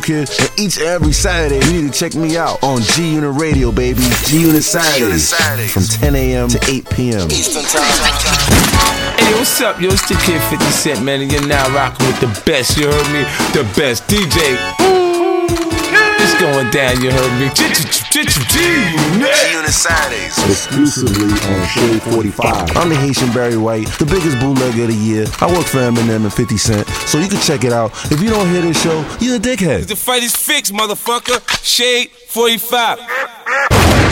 Kid. And each and every Saturday, you need to check me out on G Unit Radio, baby. G Unit Saturdays from 10 a.m. to 8 p.m. Eastern Time. Hey, what's up, yo? It's the Kid 50 Cent, man, and you're now rocking with the best, you heard me? The best DJ. It's going down, you heard me? G-Unit Saturdays. Exclusively on Shade 45. I'm the Haitian Barry White, the biggest bootlegger of the year. I work for Eminem and 50 Cent, so you can check it out. If you don't hear this show, you're a dickhead. The fight is fixed, motherfucker. Shade 45.